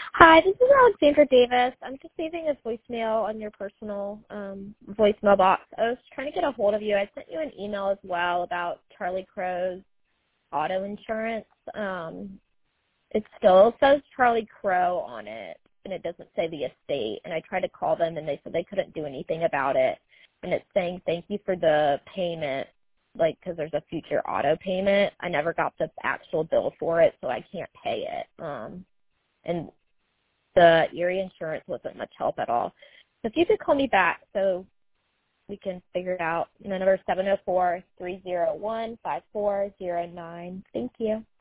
Hi, this is Alexandra Davis. I'm just leaving a voicemail on your personal voicemail box. I was trying to get a hold of you. I sent you an email as well about Charlie Crow's auto insurance. It still says Charlie Crow on it, and it doesn't say the estate. And I tried to call them, and they said they couldn't do anything about it. And it's saying thank you for the payment, like because there's a future auto payment. I never got the actual bill for it, so I can't pay it. And the Erie insurance wasn't much help at all. So if you could call me back so we can figure it out. My number is 704-301-5409. Thank you.